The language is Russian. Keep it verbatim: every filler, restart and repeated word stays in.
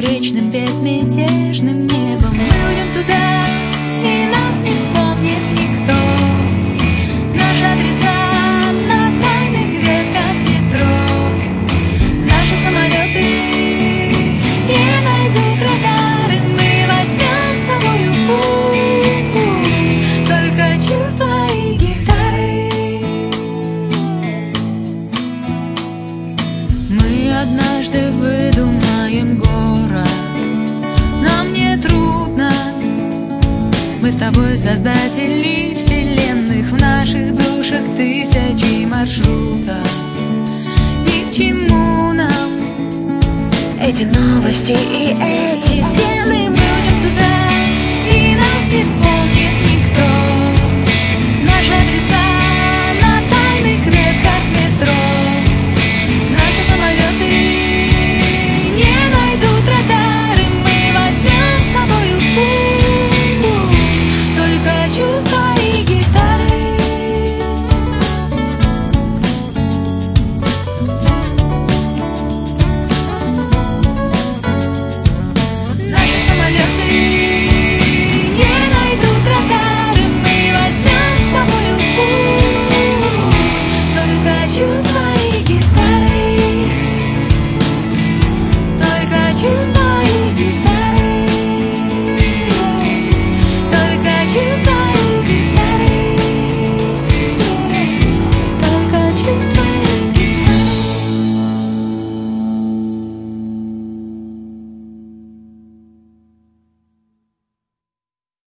безупречным, безмятежным небом. Мы уйдем туда, и нас не вспомнит никто. Наши адреса на тайных ветках метро. Наши самолеты не найдут радары. Мы возьмем с тобою в путь только чувства и гитары. Мы однажды выдумаем город. Нам не трудно. Мы с тобой создатели вселенных. В наших душах тысячи маршрутов. Ни к чему нам эти новости и эти стены. Мы уйдем туда, и нас не встретят.